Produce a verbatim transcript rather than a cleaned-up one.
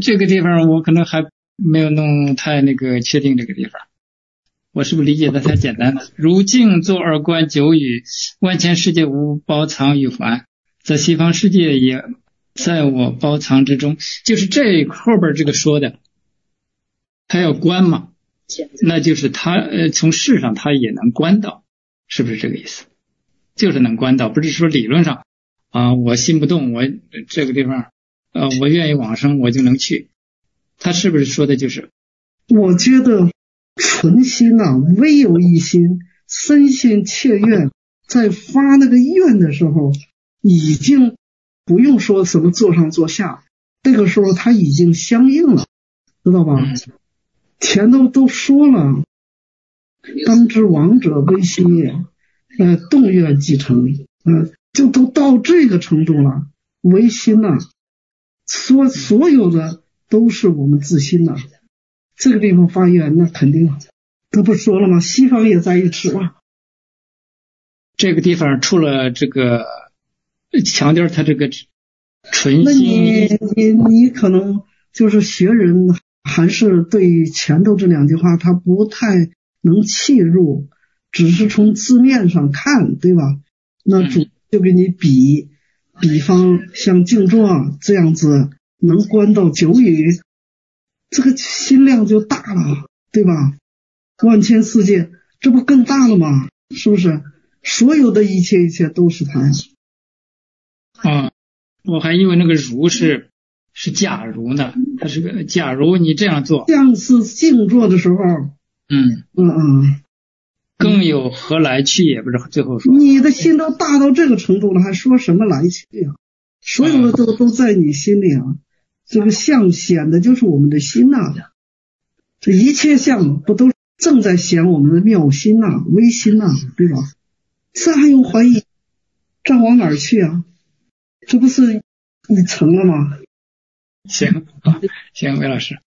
这个地方我可能还没有弄太那个确定这个地方，我是不是理解的太简单了？如静坐而观久矣，万千世界无包藏与还，则西方世界也在我包藏之中。就是这后边这个说的，他要观嘛，那就是他呃从事上他也能观到，是不是这个意思？就是能观到，不是说理论上啊，我心不动，我这个地方呃我愿意往生我就能去，他是不是说的就是？ 我觉得纯心啊，唯有一心，深心切愿，在发那个愿的时候，已经不用说什么坐上坐下，这个时候他已经相应了，知道吧？嗯、前头都说了，当知亡者微心也，呃，动愿即成，呃，就都到这个程度了，唯心呐、啊，所所有的都是我们自心呐、啊。这个地方发愿，那肯定都不说了吗？西方也在一起了。 这个地方除了这个强调他这个纯心， 那你你你可能就是学人，还是对前头这两句话他不太能契入，只是从字面上看，对吧？那主就给你比，比方像静坐这样子，能观到久矣。这个心量就大了，对吧？万千世界，这不更大了吗？是不是？所有的一切一切都是他呀。 啊，我还以为那个如是是假如呢，它是个假如你这样做， 像是静坐的时候， 嗯嗯嗯， 更有何来去也，不是最后说， 你的心都大到这个程度了，还说什么来去呀、啊？所有的都、嗯、都在你心里啊。这个相显的就是我们的心呐、啊，这一切相不都正在显我们的妙心呐、啊、微心呐、啊，对吧？这还用怀疑？这往哪儿去啊？这不是你成了吗？ 行，好，行，魏老师。